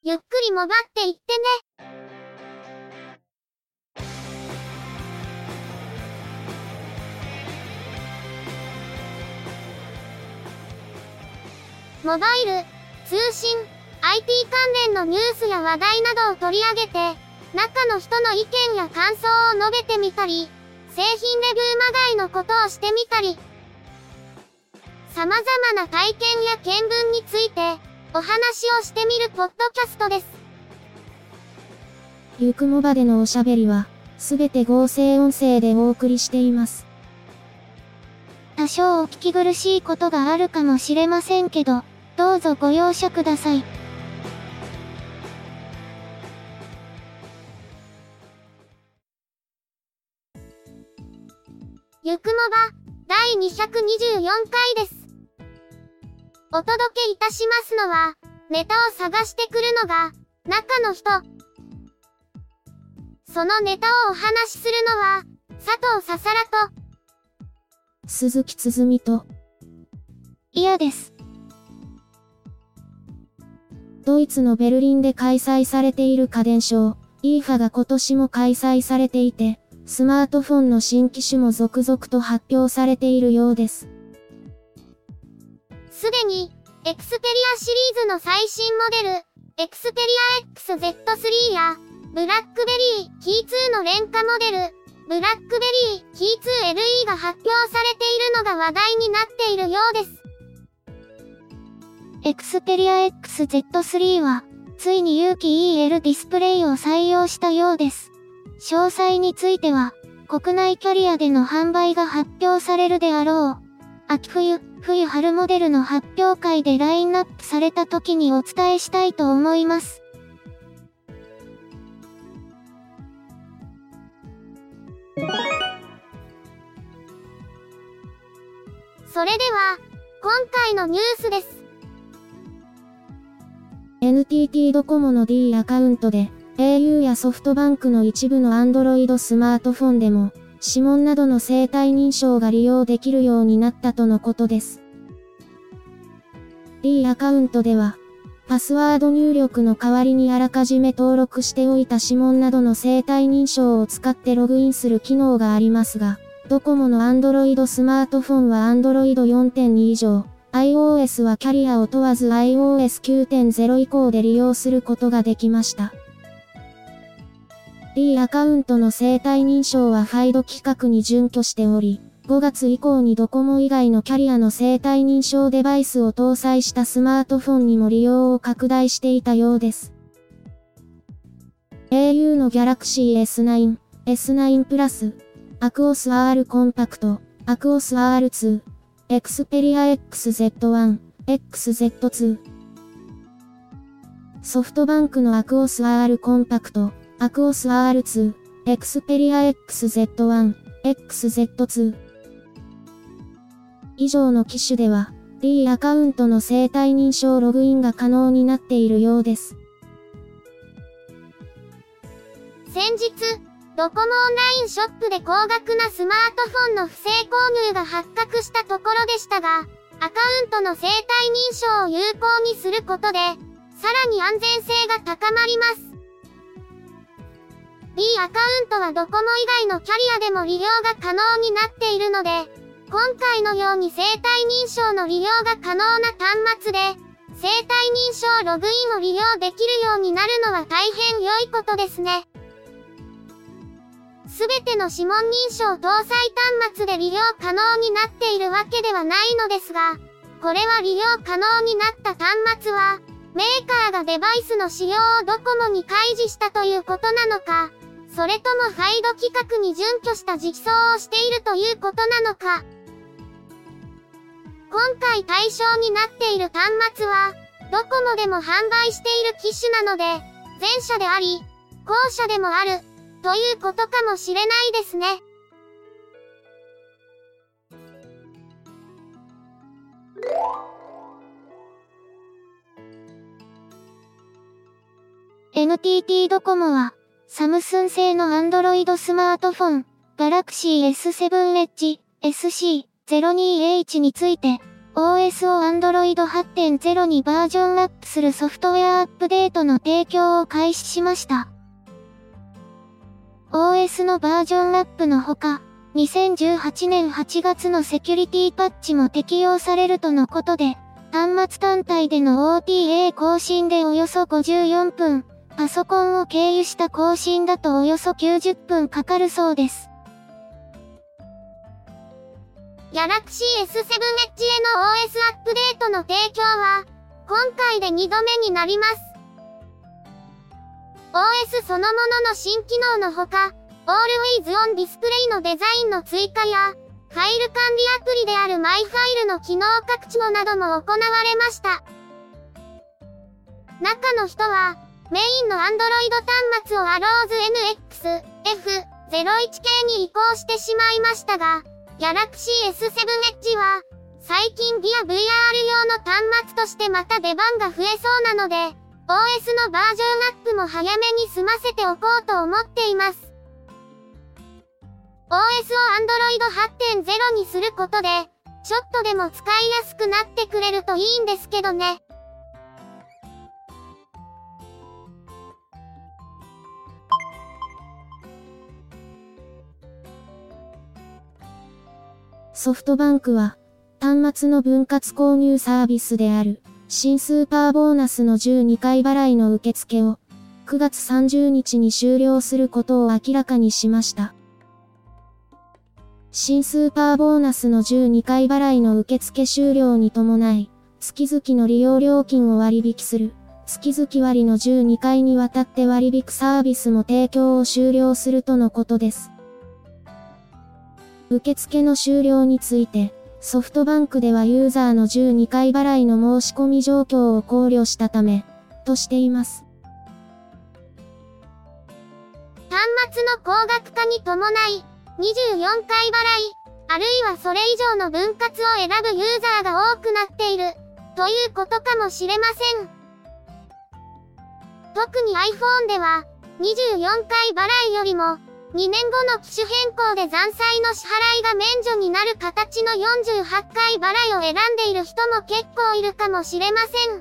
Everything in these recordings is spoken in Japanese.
ゆっくりもばっていってね。モバイル、通信、IT 関連のニュースや話題などを取り上げて、中の人の意見や感想を述べてみたり、製品レビューまがいのことをしてみたり、様々な体験や見聞について、お話をしてみるポッドキャストです。 ゆくもばでのおしゃべりは、すべて合成音声でお送りしています。 多少お聞き苦しいことがあるかもしれませんけど、どうぞご容赦ください。ゆくもば、第224回です。お届けいたしますのは、ネタを探してくるのが、中の人。そのネタをお話しするのは、佐藤ささらと、 鈴木つづみと、 嫌です。 ドイツのベルリンで開催されている家電ショー、IFA が今年も開催されていて、スマートフォンの新機種も続々と発表されているようです。 すでに、エクスペリアシリーズの最新モデル、エクスペリア XZ3 や、ブラックベリーキー2の廉価モデル、ブラックベリーキー 2LE が発表されているのが話題になっているようです。エクスペリア XZ3 は、ついに有機 EL ディスプレイを採用したようです。詳細については、国内キャリアでの販売が発表されるであろう。秋冬、冬春モデルの発表会でラインナップされた時にお伝えしたいと思います。それでは、今回のニュースです。 NTT ドコモの D アカウントで、au やソフトバンクの一部の Android スマートフォンでも、指紋などの生体認証が利用できるようになったとのことです。D アカウントでは、パスワード入力の代わりにあらかじめ登録しておいた指紋などの生体認証を使ってログインする機能がありますが、ドコモの Android スマートフォンは Android 4.2 以上、iOS はキャリアを問わず iOS 9.0 以降で利用することができました。D アカウントの生体認証はファイド規格に準拠しており、5月以降にドコモ以外のキャリアの生体認証デバイスを搭載したスマートフォンにも利用を拡大していたようです。au の Galaxy S9、S9 プラス、アクオス R コンパクト、アクオス R2、Xperia XZ1、XZ2。ソフトバンクのアクオス R コンパクト、アクオス R2、Xperia XZ1、XZ2。以上の機種では、D アカウントの生体認証ログインが可能になっているようです。 先日、ドコモオンラインショップで高額なスマートフォンの不正購入が発覚したところでしたが、アカウントの生体認証を有効にすることで、さらに安全性が高まります。D アカウントはドコモ以外のキャリアでも利用が可能になっているので、今回のように生体認証の利用が可能な端末で、生体認証ログインを利用できるようになるのは大変良いことですね。すべての指紋認証搭載端末で利用可能になっているわけではないのですが、これは利用可能になった端末は、メーカーがデバイスの使用をドコモに開示したということなのか、それともファイド規格に準拠した実装をしているということなのか。今回対象になっている端末は、ドコモでも販売している機種なので、前者であり、後者でもある、ということかもしれないですね。NTT ドコモは、サムスン製の Android スマートフォン、Galaxy S7 Edge SC02H について、 OS を Android 8.0 にバージョンアップするソフトウェアアップデートの提供を開始しました。OS のバージョンアップのほか、2018年8月のセキュリティパッチも適用されるとのことで、端末単体での OTA 更新でおよそ54分、パソコンを経由した更新だとおよそ90分かかるそうです。Galaxy S7 Edge への OS アップデートの提供は、今回で2度目になります。OS そのものの新機能のほか、Always On Display のデザインの追加や、ファイル管理アプリである My ファイルの機能拡張なども行われました。中の人は、メインの Android 端末を Arrows NX F01K に移行してしまいましたが、Galaxy S7 Edge は、最近 Gear VR 用の端末としてまた出番が増えそうなので、OS のバージョンアップも早めに済ませておこうと思っています。OS を Android 8.0 にすることで、ちょっとでも使いやすくなってくれるといいんですけどね。 ソフトバンクは、端末の分割購入サービスである、新スーパーボーナスの12回払いの受付を、9月30日に終了することを明らかにしました。新スーパーボーナスの12回払いの受付終了に伴い、月々の利用料金を割引する、月々割の12回にわたって割引サービスも提供を終了するとのことです。受付の終了について、ソフトバンクではユーザーの12回払いの申し込み状況を考慮したため、としています。 端末の高額化に伴い、24回払い、あるいはそれ以上の分割を選ぶユーザーが多くなっている、ということかもしれません。特に iPhone では、24回払いよりも、2年後の機種変更で残債の支払いが免除になる形の48回払いを選んでいる人も結構いるかもしれません。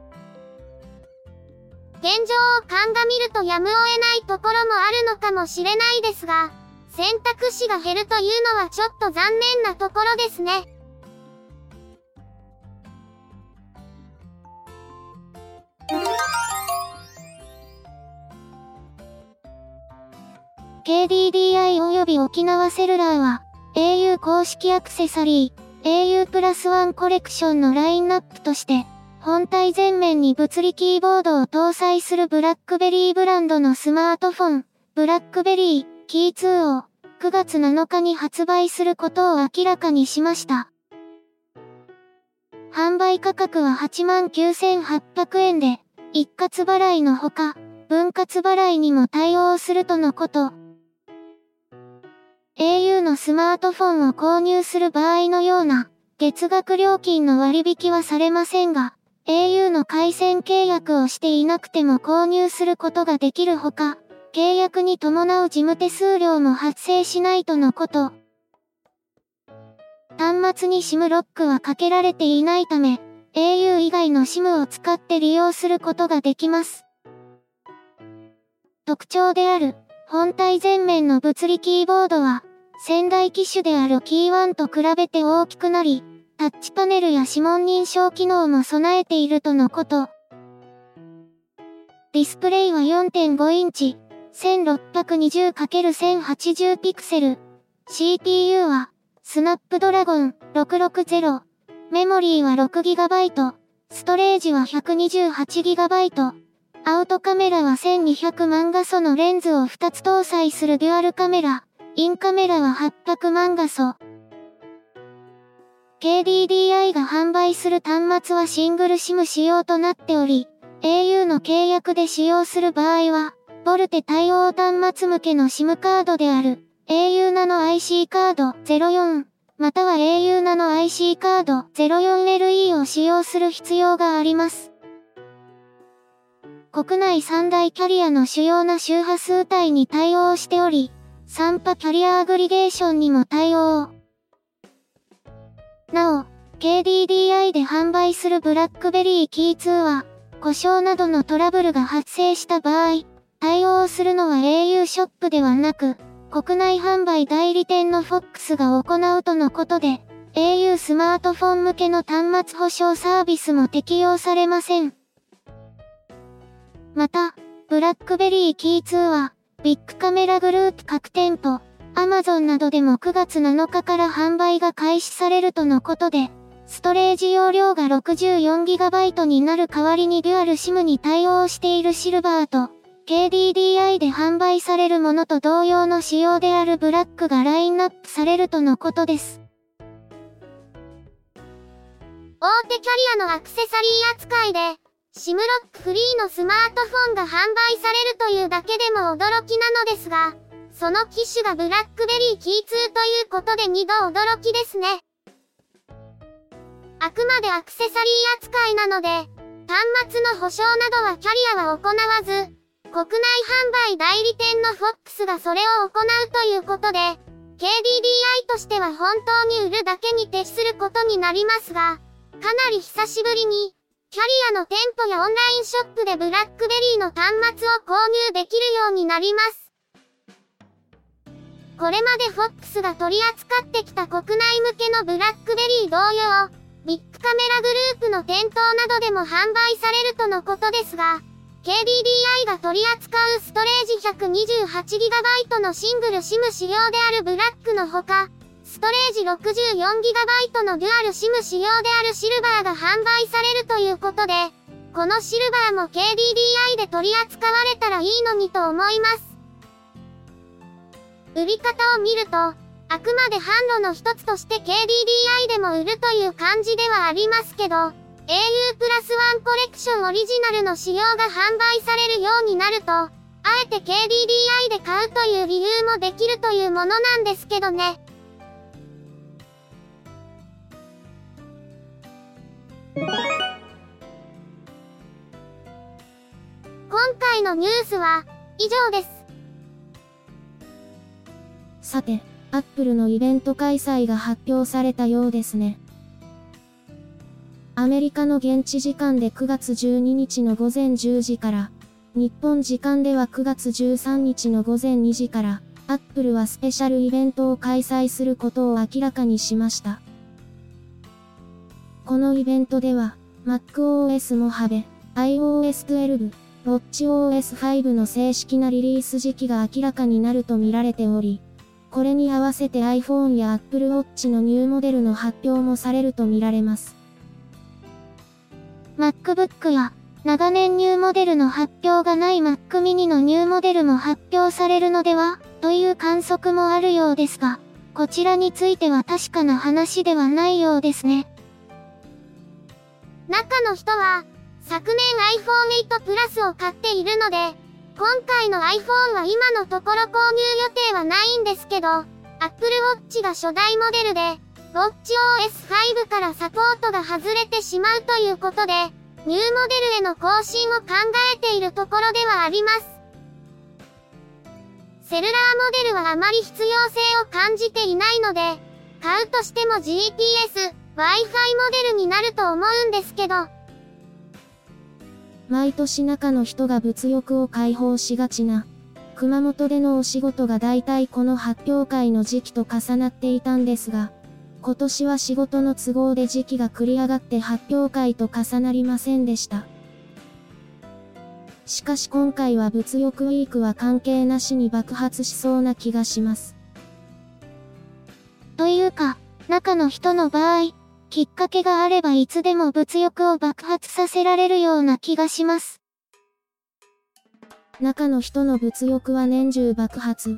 現状を鑑みるとやむを得ないところもあるのかもしれないですが、選択肢が減るというのはちょっと残念なところですね。KDDI 及び沖縄セルラーは、au 公式アクセサリー、au プラスワンコレクションのラインナップとして、本体前面に物理キーボードを搭載するブラックベリーブランドのスマートフォン、ブラックベリー、キー2を、9月7日に発売することを明らかにしました。販売価格は89,800円で、一括払いのほか、分割払いにも対応するとのこと。au のスマートフォンを購入する場合のような、月額料金の割引はされませんが、au の回線契約をしていなくても購入することができるほか、契約に伴う事務手数料も発生しないとのこと。端末に SIM ロックはかけられていないため、au 以外の SIM を使って利用することができます。特徴である、本体前面の物理キーボードは、先代機種であるキー1と比べて大きくなり、タッチパネルや指紋認証機能も備えているとのこと。ディスプレイは 4.5 インチ、1620×1080 ピクセル。CPU は、スナップドラゴン660。メモリーは 6GB。ストレージは 128GB。アウトカメラは1200万画素のレンズを2つ搭載するデュアルカメラ。インカメラは800万画素。KDDI が販売する端末はシングル SIM 仕様となっており、au の契約で使用する場合は、ボルテ対応端末向けの SIM カードである au ナノ IC カード04、または au ナノ IC カード 04LE を使用する必要があります。国内3大キャリアの主要な周波数帯に対応しており、3波キャリアアグリゲーションにも対応。なお、 KDDI で販売するブラックベリーキー2は、故障などのトラブルが発生した場合、対応するのは au ショップではなく、国内販売代理店の FOX が行うとのことで、au スマートフォン向けの端末保証サービスも適用されません。また、ブラックベリーキー2は、ビッグカメラグループ各店舗、Amazon などでも9月7日から販売が開始されるとのことで、ストレージ容量が 64GB になる代わりにデュアル SIM に対応しているシルバーと、KDDI で販売されるものと同様の仕様であるブラックがラインナップされるとのことです。大手キャリアのアクセサリー扱いで、SIM ロックフリーのスマートフォンが販売されるというだけでも驚きなのですが、その機種がブラックベリーキー2ということで2度驚きですね。あくまでアクセサリー扱いなので、端末の保証などはキャリアは行わず、国内販売代理店の FOX がそれを行うということで、KDDI としては本当に売るだけに徹することになりますが、かなり久しぶりに、キャリアの店舗やオンラインショップでブラックベリーの端末を購入できるようになります。これまで FOX が取り扱ってきた国内向けのブラックベリー同様、ビッグカメラグループの店頭などでも販売されるとのことですが、KDDI が取り扱うストレージ 128GB のシングル SIM 仕様であるブラックのほか、ストレージ 64GB のデュアル SIM 仕様であるシルバーが販売されるということで、このシルバーも KDDI で取り扱われたらいいのにと思います。売り方を見ると、あくまで販路の一つとして KDDI でも売るという感じではありますけど、au プラスワンコレクションオリジナルの仕様が販売されるようになると、あえて KDDI で買うという理由もできるというものなんですけどね。今回のニュースは以上です。 さて、Apple のイベント開催が発表されたようですね。アメリカの現地時間で9月12日の午前10時から、日本時間では9月13日の午前2時から、Apple はスペシャルイベントを開催することを明らかにしました。このイベントでは、MacOS モハベ、iOS 12、WatchOS 5の正式なリリース時期が明らかになると見られており、これに合わせて iPhone や Apple Watch のニューモデルの発表もされると見られます。 MacBook や長年ニューモデルの発表がない Mac mini のニューモデルも発表されるのではという観測もあるようですが、こちらについては確かな話ではないようですね。中の人は、昨年 iPhone 8 Plus を買っているので、今回の iPhone は今のところ購入予定はないんですけど、Apple Watch が初代モデルで、WatchOS 5からサポートが外れてしまうということで、ニューモデルへの更新を考えているところではあります。セルラーモデルはあまり必要性を感じていないので、買うとしても GPS、Wi-Fi モデルになると思うんですけど。 毎年中の人が物欲を解放しがちな、熊本でのお仕事がだいたいこの発表会の時期と重なっていたんですが、今年は仕事の都合で時期が繰り上がって発表会と重なりませんでした。しかし今回は物欲ウィークは関係なしに爆発しそうな気がします。 というか、中の人の場合、きっかけがあればいつでも物欲を爆発させられるような気がします。 中の人の物欲は年中爆発。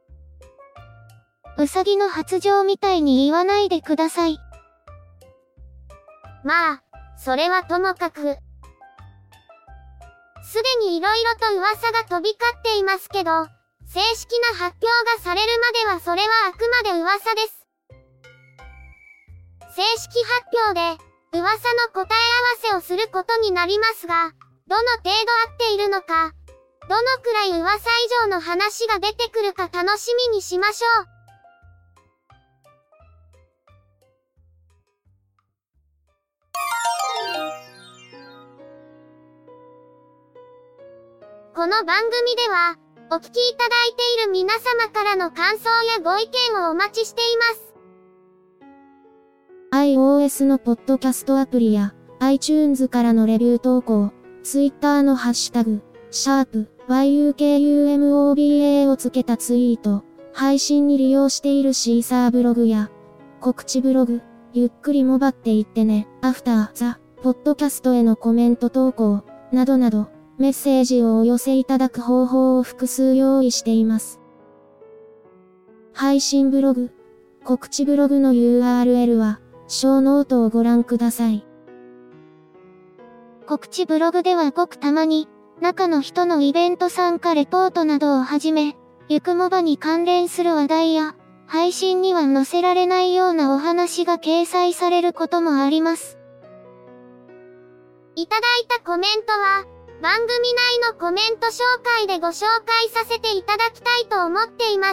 うさぎの発情みたいに言わないでください。まあ、それはともかく。すでに色々と噂が飛び交っていますけど、正式な発表がされるまではそれはあくまで噂です。正式発表で、噂の答え合わせをすることになりますが、どの程度合っているのか、どのくらい噂以上の話が出てくるか楽しみにしましょう。 この番組では、お聞きいただいている皆様からの感想やご意見をお待ちしています。 iOS のポッドキャストアプリや iTunes からのレビュー投稿、Twitter のハッシュタグ、#YUKUMOBA をつけたツイート、配信に利用しているシーサーブログや、告知ブログ、ゆっくりもばっていってね、アフターザ、ポッドキャストへのコメント投稿、などなど、メッセージをお寄せいただく方法を複数用意しています。配信ブログ、告知ブログの URL は、小ノートをご覧ください。 告知ブログではごくたまに、中の人のイベント参加レポートなどをはじめ、ゆくもばに関連する話題や、配信には載せられないようなお話が掲載されることもあります。いただいたコメントは、番組内のコメント紹介でご紹介させていただきたいと思っています。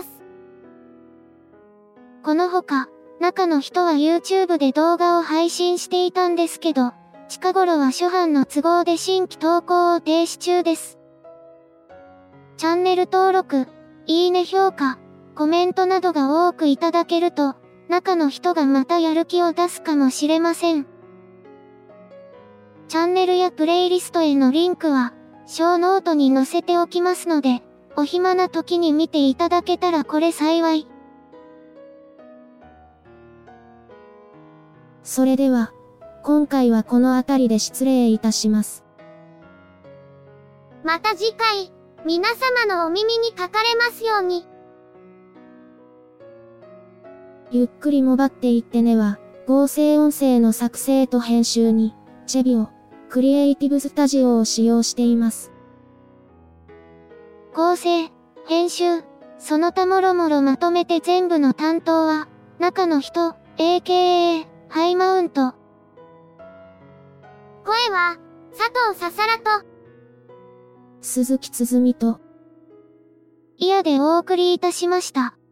このほか、中の人は YouTube で動画を配信していたんですけど、近頃は諸般の都合で新規投稿を停止中です。チャンネル登録、いいね評価、コメントなどが多くいただけると、中の人がまたやる気を出すかもしれません。チャンネルやプレイリストへのリンクは、小ノートに載せておきますので、お暇な時に見ていただけたらこれ幸い。 それでは、今回はこの辺りで失礼いたします。 また次回、皆様のお耳にかかれますように。 ゆっくりもばっていってねは、合成音声の作成と編集に、チェビオ、クリエイティブスタジオを使用しています。 構成、編集、その他もろもろまとめて全部の担当は、中の人、AKA、ハイマウント。声は、佐藤ささらと、 鈴木つづみと、 イヤでお送りいたしました。